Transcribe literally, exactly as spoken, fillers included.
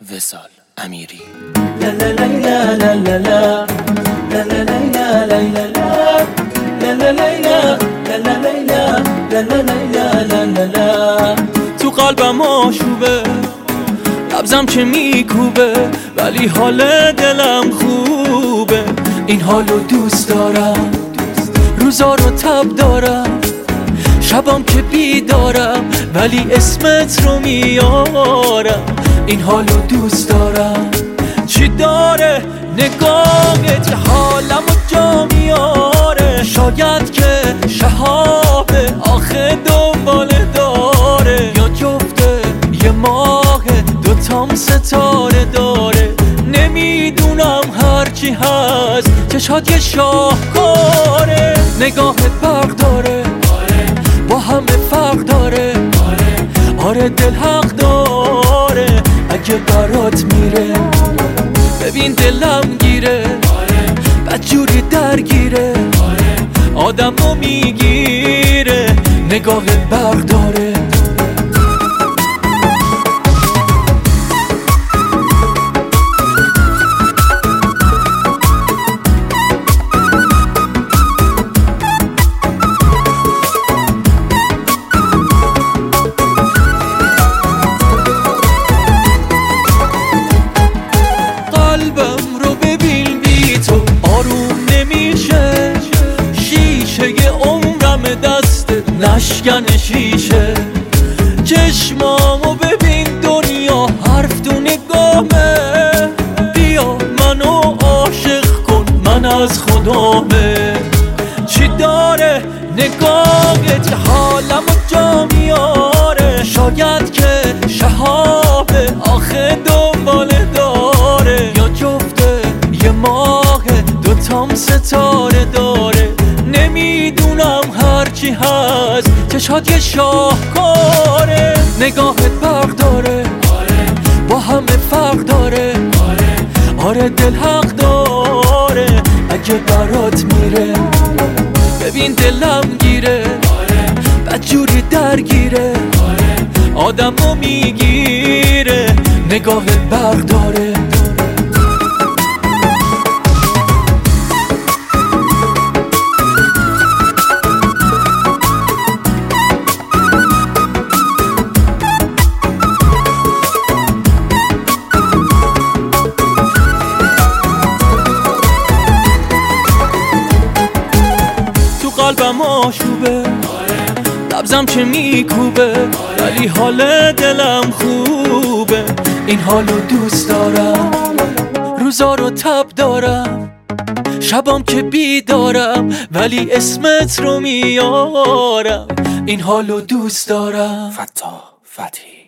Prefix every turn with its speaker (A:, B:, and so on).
A: وصال امیری.
B: تو قلبم آشوبه، نبضم که میکوبه، ولی حال دلم خوبه. این حالو دوست دارم، روزا رو تب دارم، شبام که بیدارم، ولی اسمت رو میارم. این حالو دوست دارم، چی داره نگاهت که حالمو جا میاره. شاید که شهابه آخه دنباله داره، یا جفته یه ماه دوتام ستاره داره. نمیدونم هرچی هست چشات یه شاهکاره. نگاهت برق داره، با همه فرق داره. آره دل حق داره، اگه برات میره ببین دلم گیره. بدجوری درگیره، آدمو میگیره. نگاهت برق داره. قلبم رو ببین بی تو آروم نمیشه. شیشه ی عمرم دست نشکن شیشه. چشمامو ببین دنیا حرف تو نگامه. بیا منو عاشق کن من از خدامه. چی داره نگاهت که حالمو جا میاره. شاید که شهابه آخه دنباله داره، یا جفته یه ماه دوتام ستاره داره. نمیدونم هرچی هست چشات یه شاهکاره. نگاهت برق داره، با همه فرق داره. آره دل حق داره، اگه برات میره ببین دلم گیره. بدجوری درگیره، آدمو میگیره. نگاهت برق داره. تو قلبم آشوبه، نبضم که میکوبه، ولی حال دلم خوبه. این حالو دوست دارم، روزا رو تب دارم، شبام که بیدارم، ولی اسمت رو میارم. این حالو دوست دارم.
A: فتاح فتحی.